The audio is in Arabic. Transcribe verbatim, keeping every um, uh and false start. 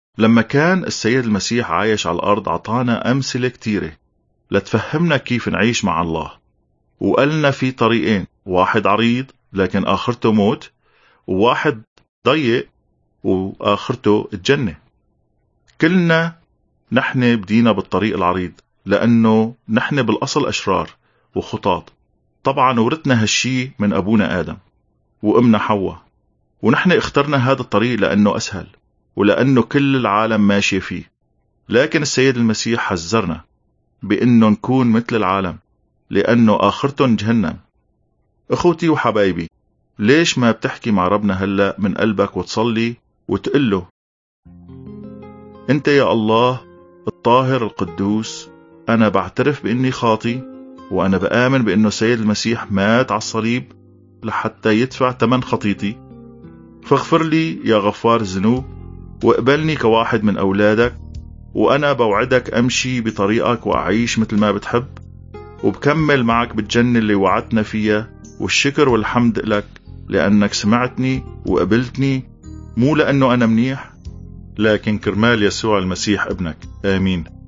لما كان السيد المسيح عايش على الأرض عطانا أمثلة كتيرة لتفهمنا كيف نعيش مع الله، وقالنا في طريقين، واحد عريض لكن آخرته موت، وواحد ضيق وآخرته الجنة. كلنا نحن بدينا بالطريق العريض لأنه نحن بالأصل أشرار وخطاط. طبعا ورثنا هالشي من أبونا آدم وأمنا حواء، ونحن اخترنا هذا الطريق لأنه أسهل ولأنه كل العالم ماشي فيه. لكن السيد المسيح حذرنا بأنه نكون مثل العالم لأنه آخرتهم جهنم. أخوتي وحبايبي، ليش ما بتحكي مع ربنا هلأ من قلبك وتصلي وتقول له: أنت يا الله الطاهر القدوس، أنا بعترف بأني خاطي، وأنا بآمن بأنه السيد المسيح مات على الصليب لحتى يدفع ثمن خطيتي، فاغفر لي يا غفار الذنوب واقبلني كواحد من أولادك، وأنا بوعدك أمشي بطريقك وأعيش مثل ما بتحب، وبكمل معك بالجنة اللي وعدتنا فيها. والشكر والحمد لك لأنك سمعتني وقبلتني، مو لأنه أنا منيح لكن كرمال يسوع المسيح ابنك. آمين.